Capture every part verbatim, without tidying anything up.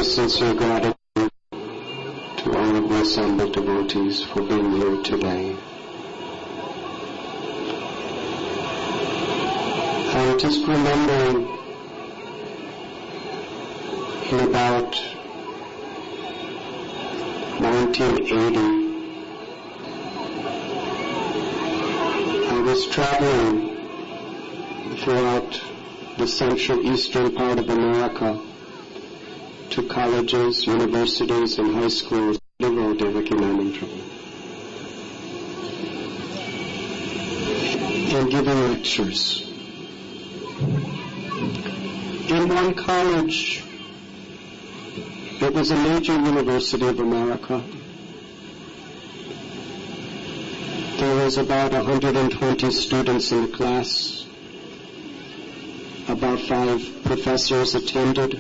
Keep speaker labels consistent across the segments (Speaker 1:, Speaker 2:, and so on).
Speaker 1: very sincere gratitude to all of the assembled devotees for being here today. I'm just remembering in about nineteen eighty, I was traveling throughout the central eastern part of America to colleges, universities, and high schools, liberal Devakinanda Prabhu, and giving lectures. In one college, it was a major university of America. There was about one hundred twenty students in the class. About five professors attended.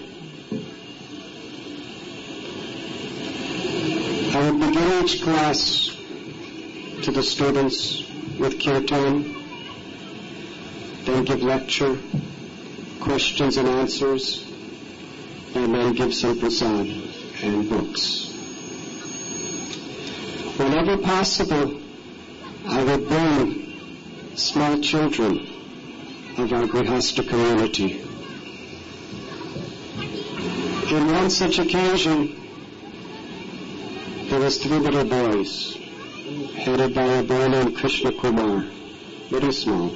Speaker 1: I would begin each class to the students with kirtan, then give lecture, questions and answers, and then give some prasad and books. Whenever possible, I would bring small children of our Grihastha community. In one such occasion, there was three little boys, headed by a boy named Krishna Kumar, very small.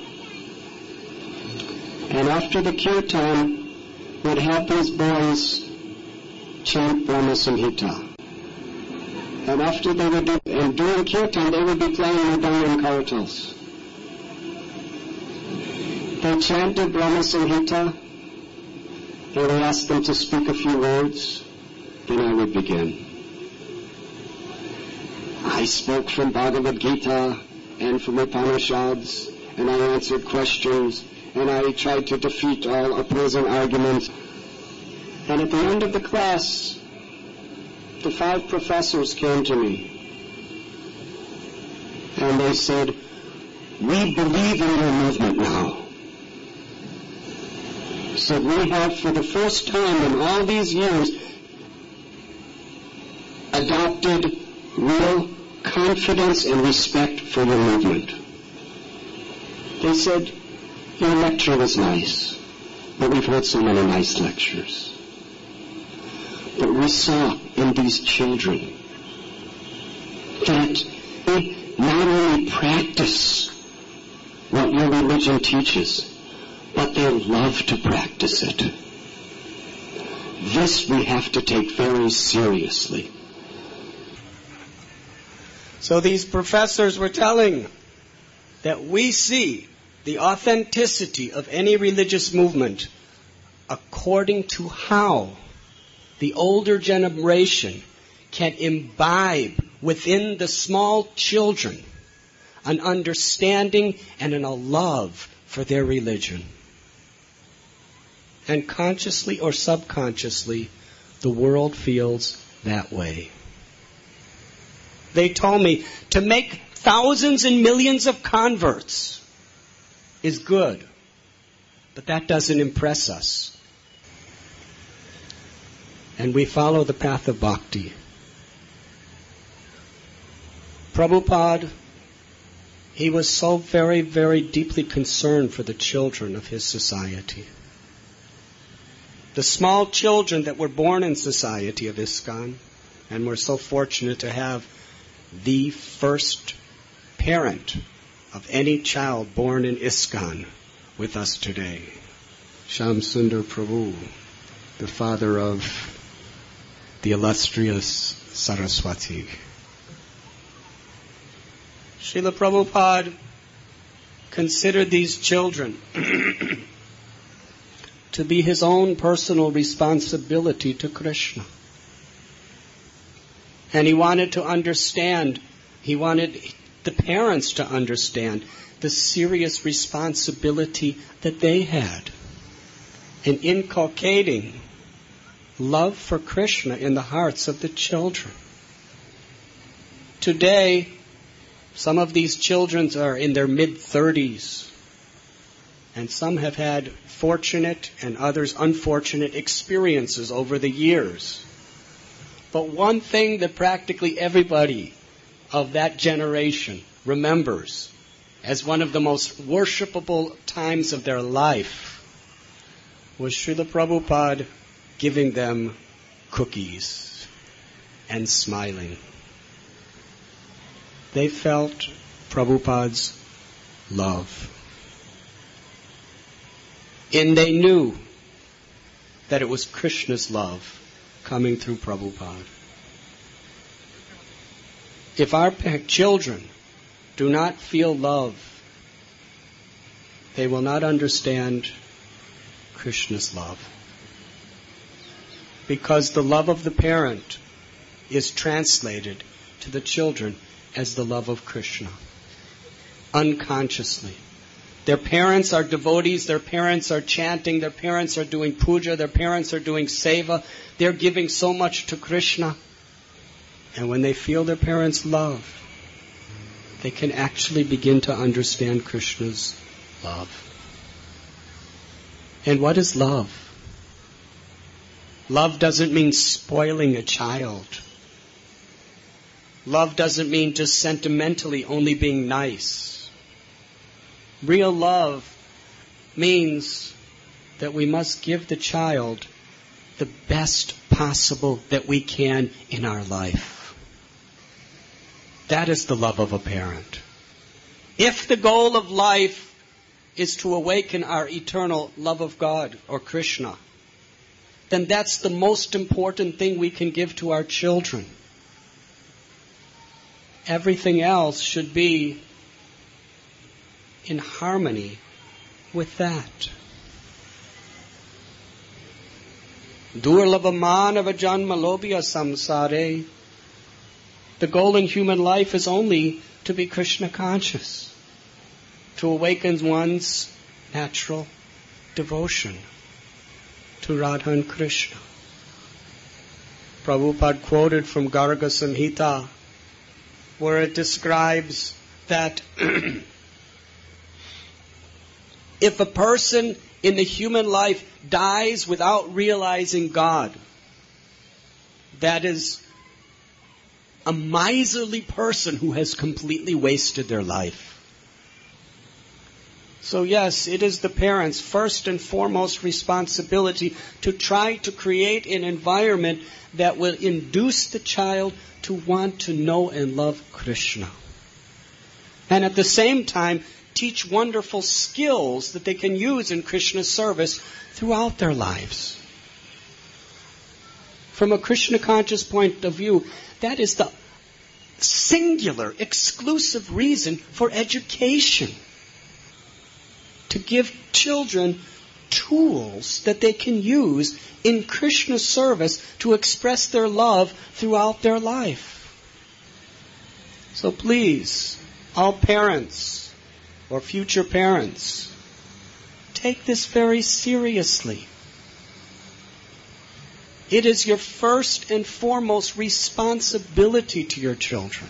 Speaker 1: And after the kirtan, we'd have these boys chant Brahma Samhita. And after they would do, and during kirtan, they would be playing Mridangam Karatals. They chanted Brahma Samhita, and we asked them to speak a few words, then I would begin. I spoke from Bhagavad Gita and from Upanishads, and I answered questions, and I tried to defeat all opposing arguments. And at the end of the class, the five professors came to me, and they said, "We believe in your movement now." So we have, for the first time in all these years, adopted real confidence and respect for your movement. They said, "Your lecture was nice, but we've heard so many nice lectures." But we saw in these children that they not only practice what your religion teaches, but they love to practice it. This we have to take very seriously.
Speaker 2: So these professors were telling that we see the authenticity of any religious movement according to how the older generation can imbibe within the small children an understanding and a love for their religion. And consciously or subconsciously, the world feels that way. They told me to make thousands and millions of converts is good, but that doesn't impress us. And we follow the path of bhakti. Prabhupada, he was so very, very deeply concerned for the children of his society. The small children that were born in society of ISKCON, and we're so fortunate to have the first parent of any child born in ISKCON with us today, Shyam Sundar Prabhu, the father of the illustrious Saraswati. Srila Prabhupada considered these children to be his own personal responsibility to Krishna. And he wanted to understand, he wanted the parents to understand the serious responsibility that they had in inculcating love for Krishna in the hearts of the children. Today, some of these children are in their mid-thirties, and some have had fortunate and others unfortunate experiences over the years But one thing that practically everybody of that generation remembers as one of the most worshipable times of their life was Srila Prabhupada giving them cookies and smiling. They felt Prabhupada's love. And they knew that it was Krishna's love coming through Prabhupada. If our children do not feel love, they will not understand Krishna's love. Because the love of the parent is translated to the children as the love of Krishna. Unconsciously. Their parents are devotees, their parents are chanting, their parents are doing puja, their parents are doing seva. They're giving so much to Krishna. And when they feel their parents' love, they can actually begin to understand Krishna's love. And what is love? Love doesn't mean spoiling a child. Love doesn't mean just sentimentally only being nice. Real love means that we must give the child the best possible that we can in our life. That is the love of a parent. If the goal of life is to awaken our eternal love of God or Krishna, then that's the most important thing we can give to our children. Everything else should be in harmony with that. Durlabha manava janma lobhya samsare. The goal in human life is only to be Krishna conscious, to awaken one's natural devotion to Radha and Krishna. Prabhupada quoted from Garga Samhita, where it describes that if a person in the human life dies without realizing God, that is a miserly person who has completely wasted their life. So yes, it is the parents' first and foremost responsibility to try to create an environment that will induce the child to want to know and love Krishna. And at the same time, teach wonderful skills that they can use in Krishna's service throughout their lives. From a Krishna conscious point of view, that is the singular, exclusive reason for education. To give children tools that they can use in Krishna's service to express their love throughout their life. So please, all parents or future parents, take this very seriously. It is your first and foremost responsibility to your children.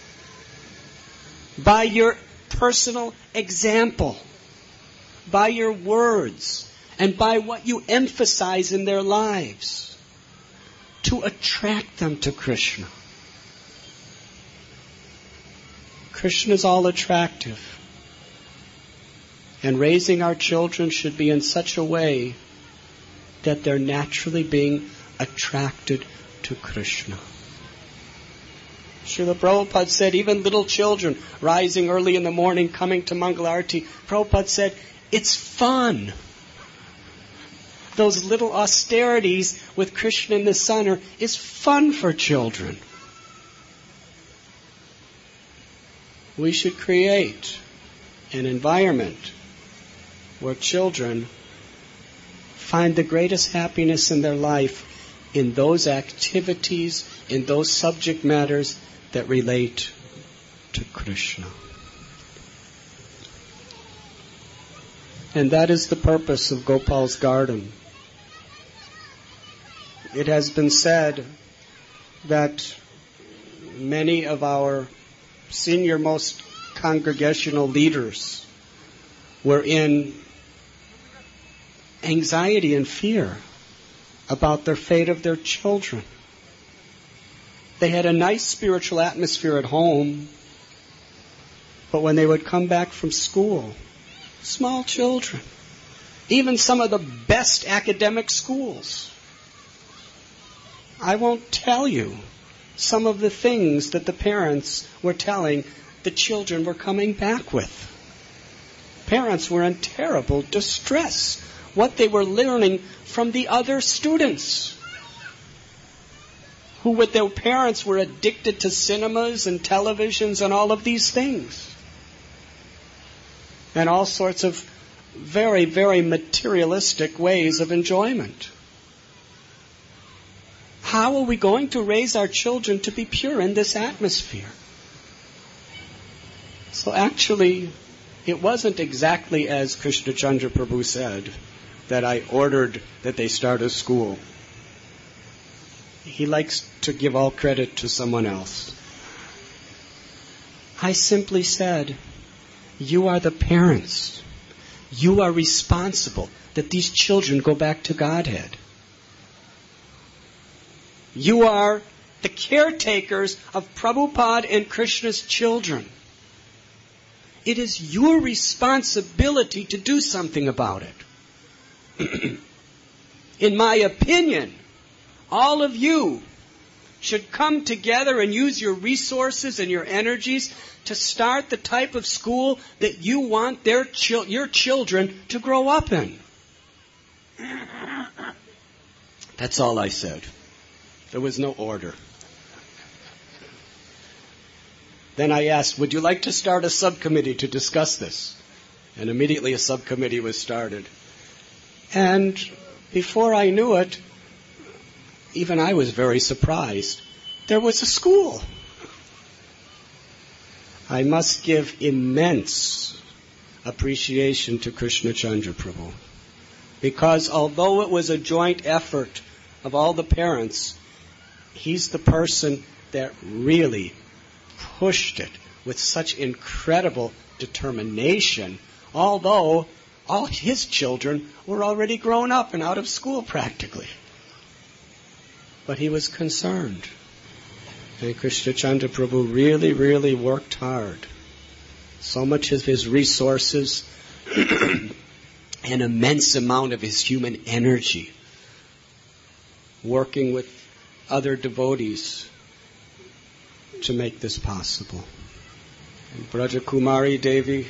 Speaker 2: By your personal example, by your words, and by what you emphasize in their lives, to attract them to Krishna. Krishna is all attractive. And raising our children should be in such a way that they're naturally being attracted to Krishna. Srila Prabhupada said, even little children rising early in the morning, coming to Mangalarti, Prabhupada said, it's fun. Those little austerities with Krishna in the center is fun for children. We should create an environment where children find the greatest happiness in their life in those activities, in those subject matters that relate to Krishna. And that is the purpose of Gopal's Garden. It has been said that many of our senior-most congregational leaders were in anxiety and fear about the fate of their children. They had a nice spiritual atmosphere at home, but when they would come back from school, small children, even some of the best academic schools, I won't tell you some of the things that the parents were telling the children were coming back with. Parents were in terrible distress. What they were learning from the other students, who with their parents were addicted to cinemas and televisions and all of these things. And all sorts of very, very materialistic ways of enjoyment. How are we going to raise our children to be pure in this atmosphere? So actually, it wasn't exactly as Krishna Chandra Prabhu said, that I ordered that they start a school. He likes to give all credit to someone else. I simply said, you are the parents. You are responsible that these children go back to Godhead. You are the caretakers of Prabhupada and Krishna's children. It is your responsibility to do something about it. In my opinion, all of you should come together and use your resources and your energies to start the type of school that you want their chil- your children to grow up in. That's all I said. There was no order. Then I asked, would you like to start a subcommittee to discuss this? And immediately a subcommittee was started. And before I knew it, even I was very surprised. There was a school. I must give immense appreciation to Krishna Chandra Prabhu. Because although it was a joint effort of all the parents, he's the person that really pushed it with such incredible determination, although all his children were already grown up and out of school practically. But he was concerned. And Krishna Chandra Prabhu really, really worked hard. So much of his resources, an immense amount of his human energy, working with other devotees to make this possible. And Braja Kumari Devi,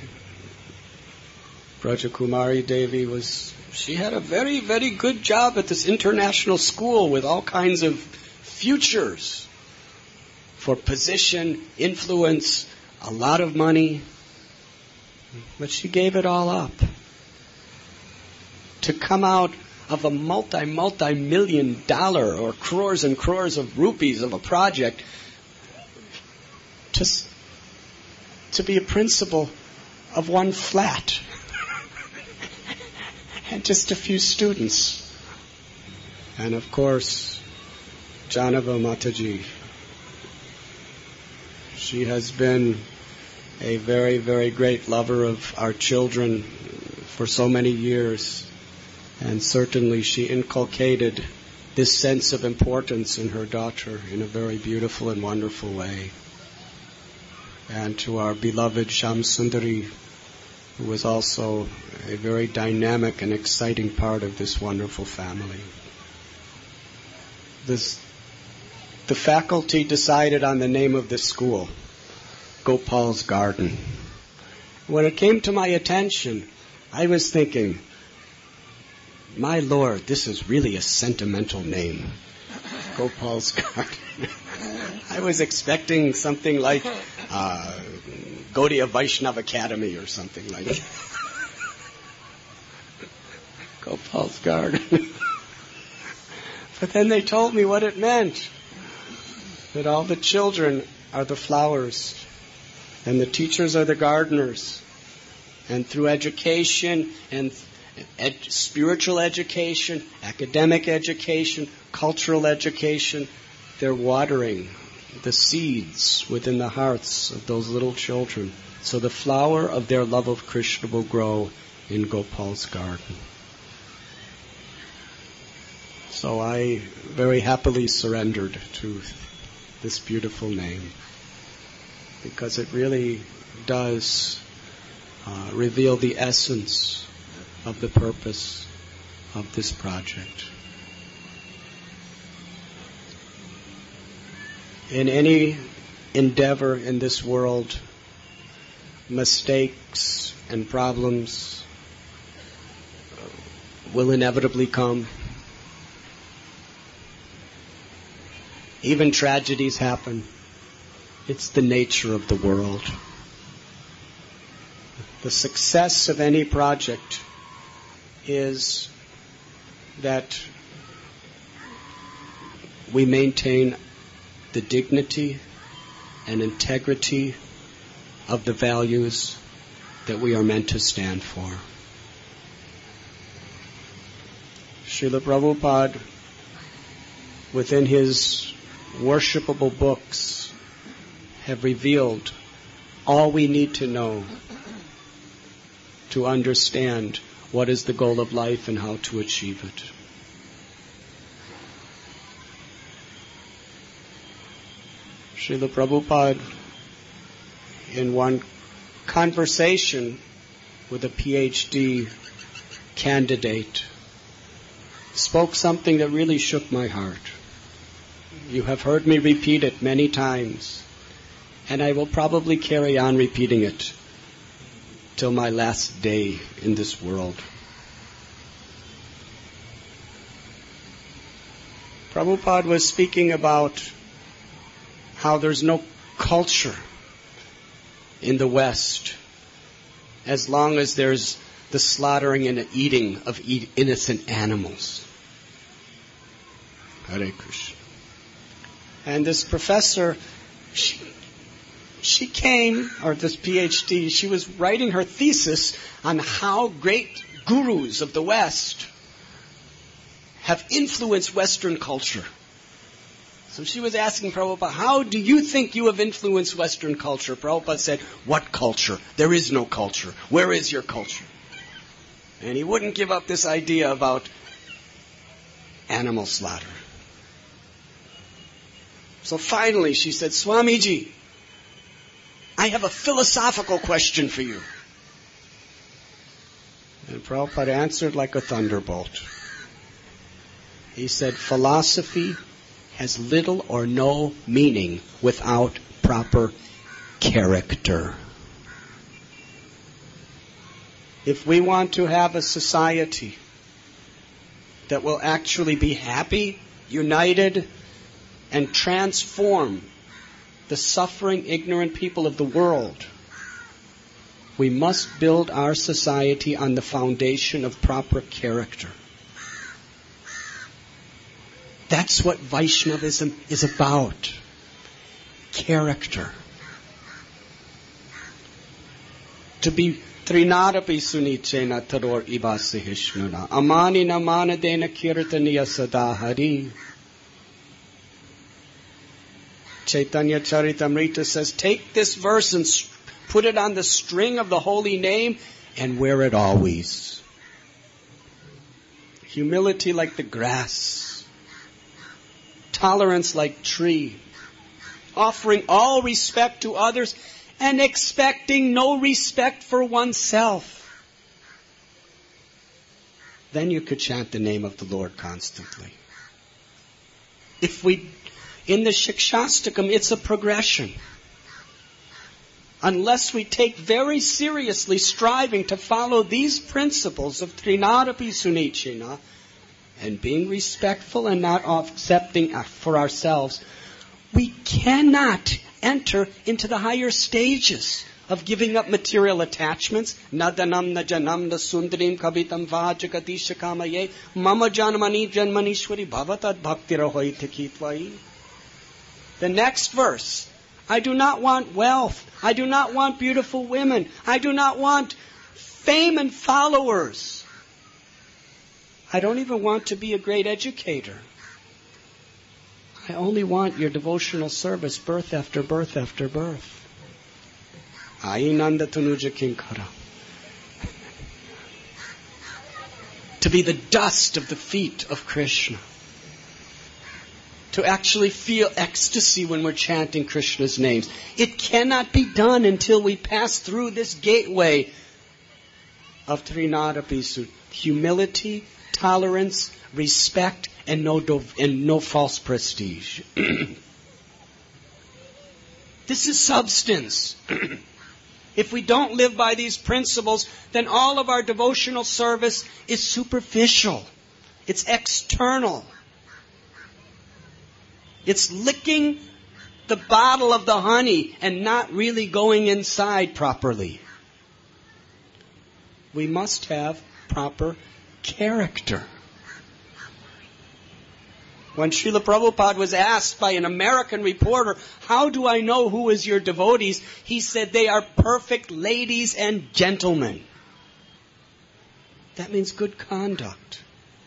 Speaker 2: Braja Kumari Devi was, she had a very, very good job at this international school with all kinds of futures for position, influence, a lot of money. But she gave it all up to come out of a multi, multi-million dollar or crores and crores of rupees of a project to, to be a principal of one flat and just a few students. And of course, Janava Mataji. She has been a very, very great lover of our children for so many years. And certainly she inculcated this sense of importance in her daughter in a very beautiful and wonderful way. And to our beloved Sham Sundari, who was also a very dynamic and exciting part of this wonderful family. This, the faculty decided on the name of this school, Gopal's Garden. When it came to my attention, I was thinking, my Lord, this is really a sentimental name, Gopal's Garden. I was expecting something like uh, Gaudiya Vaishnav Academy or something like that. Gopal's Garden. But then they told me what it meant. That all the children are the flowers and the teachers are the gardeners. And through education and ed- spiritual education, academic education, cultural education, they're watering the seeds within the hearts of those little children. So the flower of their love of Krishna will grow in Gopal's Garden. So I very happily surrendered to this beautiful name, because it really does uh, reveal the essence of the purpose of this project. In any endeavor in this world, mistakes and problems will inevitably come. Even tragedies happen. It's the nature of the world. The success of any project is that we maintain the dignity and integrity of the values that we are meant to stand for. Srila Prabhupada, within his worshipable books, have revealed all we need to know to understand what is the goal of life and how to achieve it. Srila Prabhupada, in one conversation with a P H D candidate, spoke something that really shook my heart. You have heard me repeat it many times, and I will probably carry on repeating it till my last day in this world. Prabhupada was speaking about how there's no culture in the West as long as there's the slaughtering and eating of innocent animals. Hare Krishna. And this professor, she, she came, or this P H D, she was writing her thesis on how great gurus of the West have influenced Western culture. So she was asking Prabhupada, how do you think you have influenced Western culture? Prabhupada said, what culture? There is no culture. Where is your culture? And he wouldn't give up this idea about animal slaughter. So finally she said, Swamiji, I have a philosophical question for you. And Prabhupada answered like a thunderbolt. He said, philosophy has little or no meaning without proper character. If we want to have a society that will actually be happy, united, and transform the suffering, ignorant people of the world, we must build our society on the foundation of proper character. That's what Vaishnavism is about. Character. To be Trinadapi sunichena taror ibasihishnuna. Amani namana dena kirtaniya sadahari. Chaitanya Charitamrita says, take this verse and put it on the string of the holy name and wear it always. Humility like the grass. Tolerance like tree. Offering all respect to others and expecting no respect for oneself. Then you could chant the name of the Lord constantly. If we, in the Shikshastakam, it's a progression. Unless we take very seriously striving to follow these principles of Trinadapi Sunichena, and being respectful and not accepting for ourselves, we cannot enter into the higher stages of giving up material attachments. Nadanam najanam nasundarim kavitam vajagatisha kamaye mama janmani janmanishwari bhavatad bhaktirahoite kitvai. The next verse. I do not want wealth. I do not want beautiful women. I do not want fame and followers. I don't even want to be a great educator. I only want your devotional service, birth after birth after birth. Ainanda tanuja kinkara. To be the dust of the feet of Krishna. to actually feel ecstasy when we're chanting Krishna's names. It cannot be done until we pass through this gateway of Trinadapisu. Humility, tolerance, respect, and no, do- and no false prestige. This is substance. If we don't live by these principles, then all of our devotional service is superficial. It's external. It's licking the bottle of the honey and not really going inside properly. We must have proper character. When Srila Prabhupada was asked by an American reporter, how do I know who is your devotees? He said, they are perfect ladies and gentlemen. That means good conduct.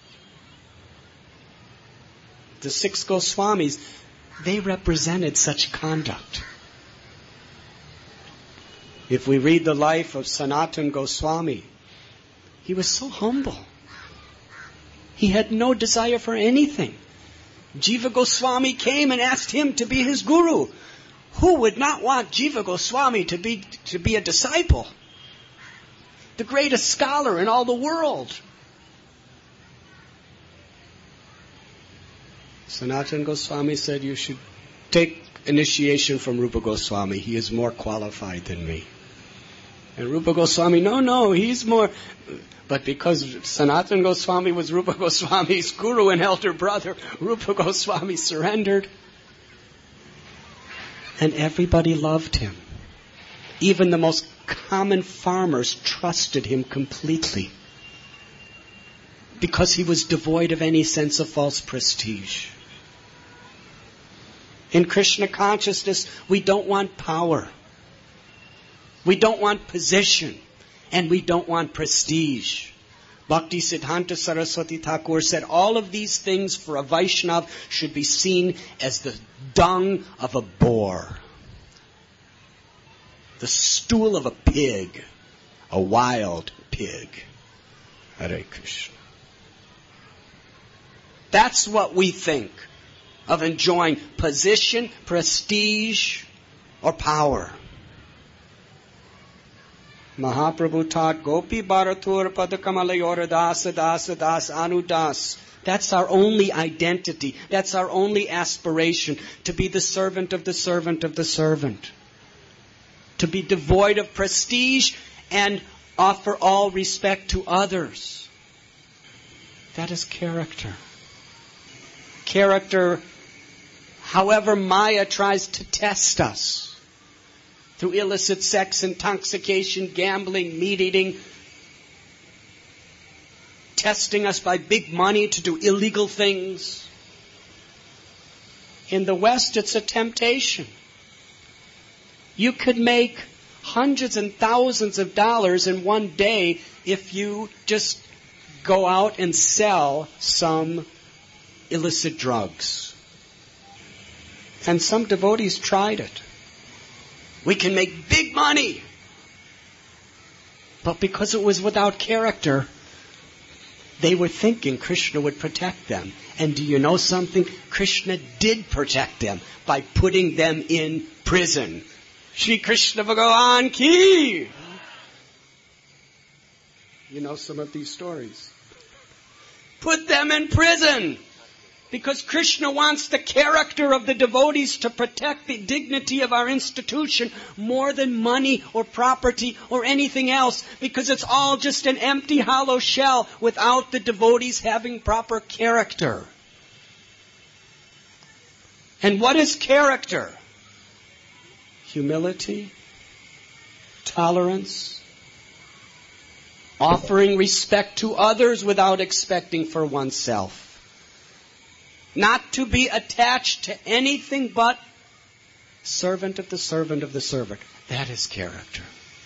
Speaker 2: The six Goswamis, they represented such conduct. If we read the life of Sanatana Goswami, he was so humble. He had no desire for anything. Jiva Goswami came and asked him to be his guru. Who would not want Jiva Goswami to be, to be a disciple? The greatest scholar in all the world. Sanatana Goswami said, you should take initiation from Rupa Goswami. He is more qualified than me. And Rupa Goswami, no, no, he's more... But because Sanatana Goswami was Rupa Goswami's guru and elder brother, Rupa Goswami surrendered. And everybody loved him. Even the most common farmers trusted him completely. Because he was devoid of any sense of false prestige. In Krishna consciousness, we don't want power. We don't want position. And we don't want prestige. Bhakti Siddhanta Saraswati Thakur said all of these things for a Vaishnava should be seen as the dung of a boar. The stool of a pig. A wild pig. Hare Krishna. That's what we think of enjoying position, prestige, or power. Mahaprabhu taught Gopi Bharatur Padakamalayora Dasa Dasa Das Anudas. That's our only identity. That's our only aspiration. To be the servant of the servant of the servant. To be devoid of prestige and offer all respect to others. That is character. Character, however Maya tries to test us. Through illicit sex, intoxication, gambling, meat eating, testing us by big money to do illegal things. In the West, it's a temptation. You could make hundreds and thousands of dollars in one day if you just go out and sell some illicit drugs. And some devotees tried it. We can make big money. But because it was without character, they were thinking Krishna would protect them. And do you know something? Krishna did protect them by putting them in prison. Shri Krishna Bhagavan Ki! You know some of these stories. Put them in prison! Because Krishna wants the character of the devotees to protect the dignity of our institution more than money or property or anything else. Because it's all just an empty, hollow shell without the devotees having proper character. And what is character? Humility, tolerance, offering respect to others without expecting for oneself. Not to be attached to anything but servant of the servant of the servant. That is character.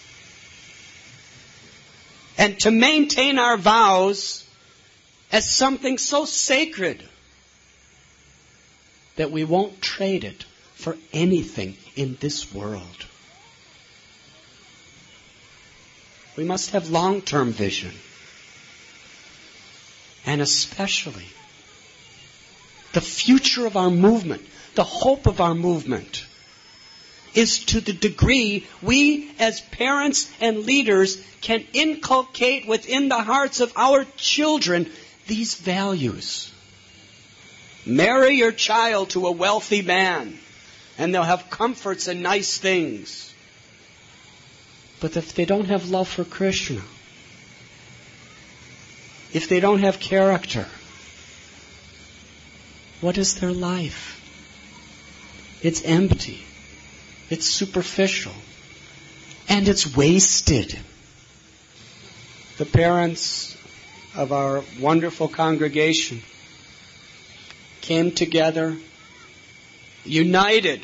Speaker 2: And to maintain our vows as something so sacred that we won't trade it for anything in this world. We must have long-term vision. And especially The future of our movement, the hope of our movement, is to the degree we as parents and leaders can inculcate within the hearts of our children these values. Marry your child to a wealthy man, and they'll have comforts and nice things. But if they don't have love for Krishna, if they don't have character, what is their life? It's empty. It's superficial. And it's wasted. The parents of our wonderful congregation came together, united,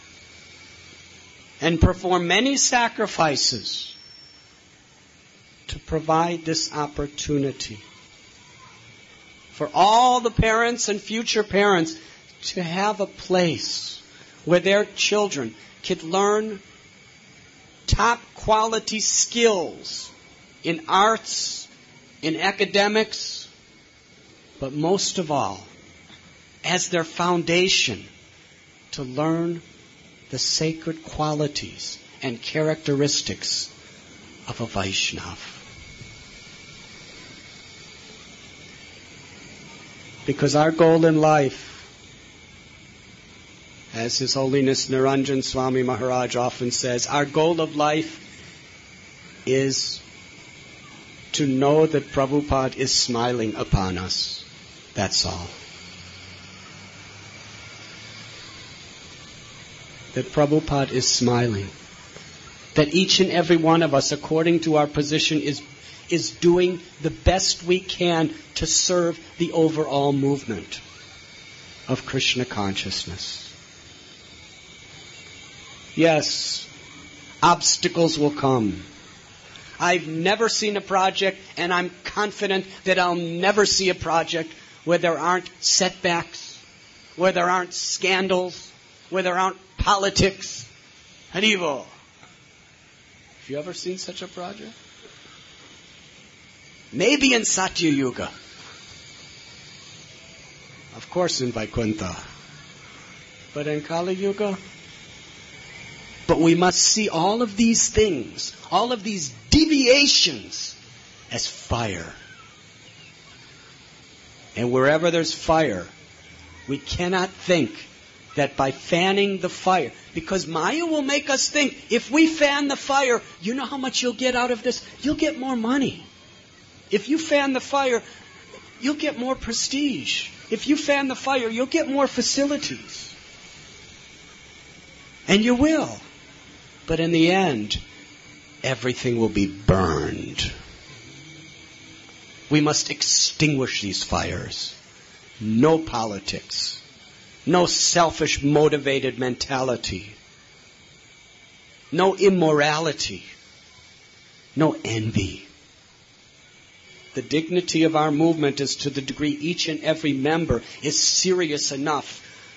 Speaker 2: and performed many sacrifices to provide this opportunity for all the parents and future parents to have a place where their children could learn top quality skills in arts, in academics, but most of all, as their foundation, to learn the sacred qualities and characteristics of a Vaishnava. Because our goal in life, as His Holiness Niranjan Swami Maharaj often says, our goal of life is to know that Prabhupada is smiling upon us. That's all. That Prabhupada is smiling. That each and every one of us, according to our position, is, is doing the best we can to serve the overall movement of Krishna consciousness. Yes, obstacles will come. I've never seen a project, and I'm confident that I'll never see a project where there aren't setbacks, where there aren't scandals, where there aren't politics. Haribo. Have you ever seen such a project? Maybe in Satya Yuga. Of course in Vaikuntha. But in Kali Yuga? But we must see all of these things, all of these deviations, as fire. And wherever there's fire, we cannot think that by fanning the fire, because Maya will make us think, if we fan the fire, you know how much you'll get out of this? You'll get more money. If you fan the fire, you'll get more prestige. If you fan the fire, you'll get more facilities. And you will. But in the end, everything will be burned. We must extinguish these fires. No politics. No selfish, motivated mentality. No immorality. No envy. The dignity of our movement is to the degree each and every member is serious enough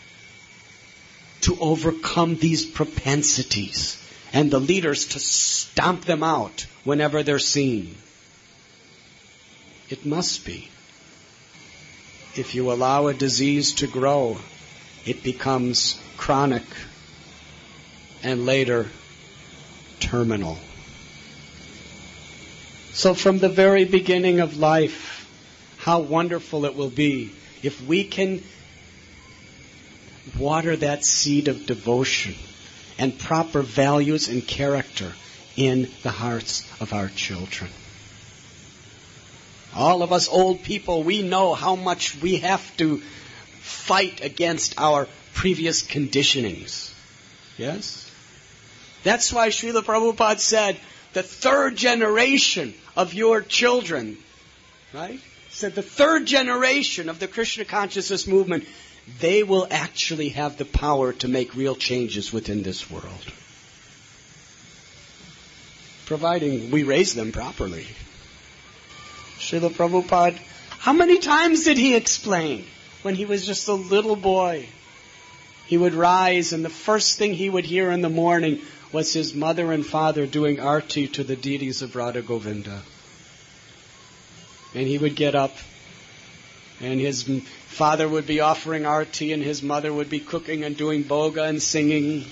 Speaker 2: to overcome these propensities, and the leaders to stomp them out whenever they're seen. It must be. If you allow a disease to grow, it becomes chronic and later terminal. So from the very beginning of life, how wonderful it will be if we can water that seed of devotion and proper values and character in the hearts of our children. All of us old people, we know how much we have to fight against our previous conditionings. Yes? That's why Srila Prabhupada said, the third generation of your children, right? Said the third generation of the Krishna consciousness movement, they will actually have the power to make real changes within this world. Providing we raise them properly. Srila Prabhupada, how many times did he explain? When he was just a little boy, he would rise and the first thing he would hear in the morning was his mother and father doing arti to the deities of Radha Govinda. And he would get up And his father would be offering arti, and his mother would be cooking and doing boga and singing.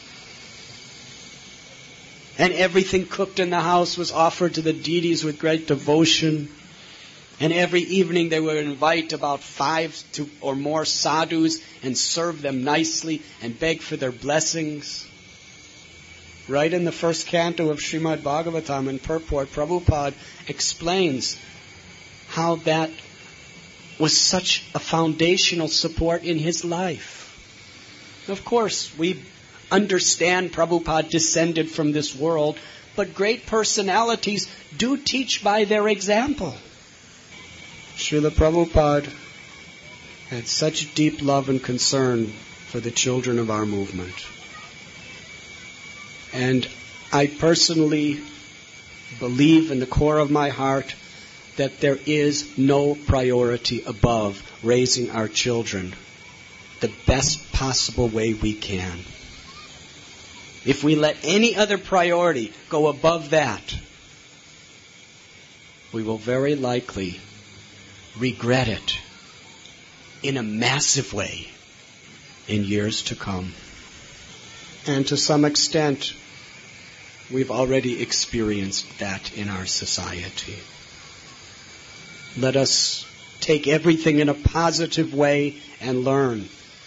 Speaker 2: And everything cooked in the house was offered to the deities with great devotion. And every evening they would invite about five to or more sadhus and serve them nicely and beg for their blessings. Right in the first canto of Srimad Bhagavatam in purport, Prabhupada explains how that was such a foundational support in his life. Of course, we understand Prabhupada descended from this world, but great personalities do teach by their example. Srila Prabhupada had such deep love and concern for the children of our movement. And I personally believe in the core of my heart that there is no priority above raising our children the best possible way we can. If we let any other priority go above that, we will very likely regret it in a massive way in years to come. And to some extent, we've already experienced that in our society. Let us take everything in a positive way and learn.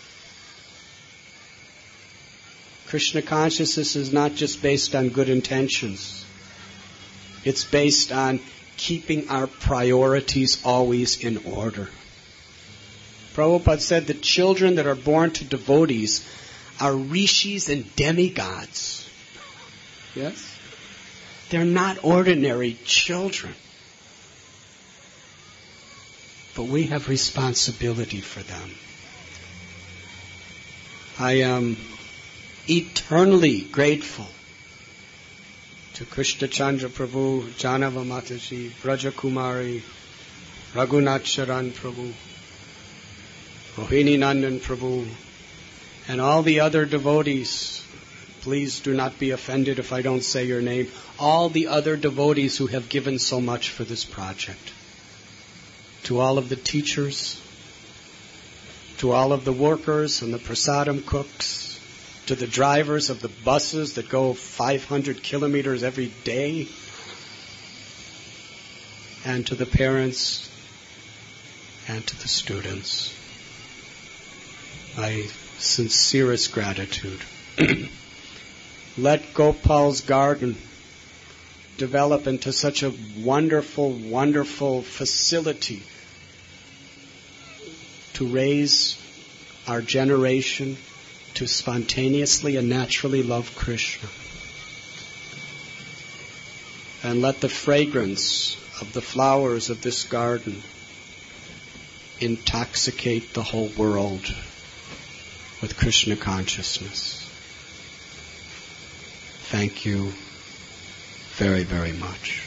Speaker 2: Krishna consciousness is not just based on good intentions. It's based on keeping our priorities always in order. Prabhupada said that children that are born to devotees are rishis and demigods. Yes? They're not ordinary children. But we have responsibility for them. I am eternally grateful to Krishna Chandra Prabhu, Janava Mataji, Braja Kumari, Raghunath Charan Prabhu, Rohini Nandan Prabhu, and all the other devotees. Please do not be offended if I don't say your name. All the other devotees who have given so much for this project. To all of the teachers, to all of the workers and the prasadam cooks, to the drivers of the buses that go five hundred kilometers every day, and to the parents and to the students. My sincerest gratitude. Let Gopal's garden develop into such a wonderful, wonderful facility to raise our generation to spontaneously and naturally love Krishna. And let the fragrance of the flowers of this garden intoxicate the whole world with Krishna consciousness. Thank you very, very much.